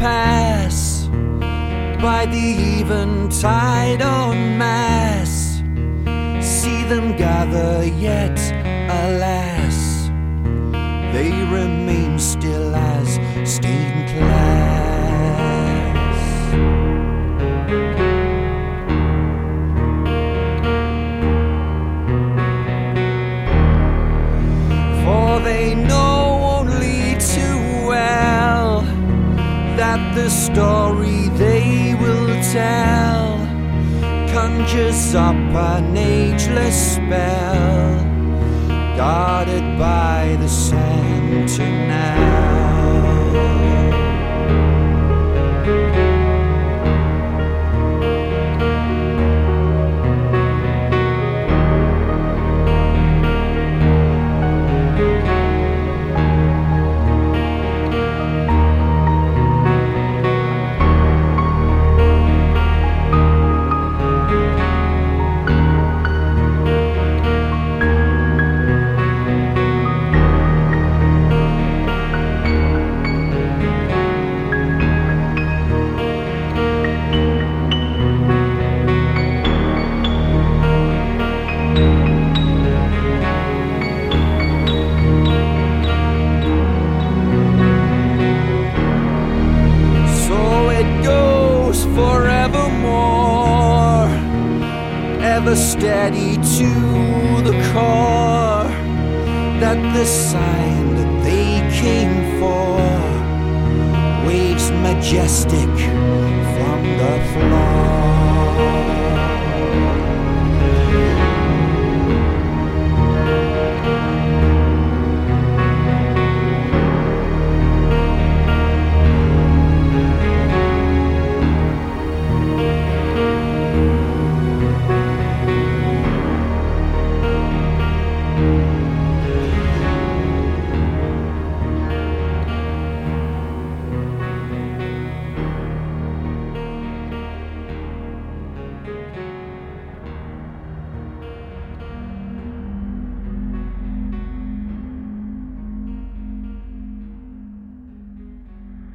pass by the eventide en masse. See them gather, yet alas, they remain still as stained glass. For they know only too well that the story they will tell conjures up an ageless spell, guarded by the sentinel. Forevermore, ever steady to the core, that the sign that they came for waves majestic from the floor.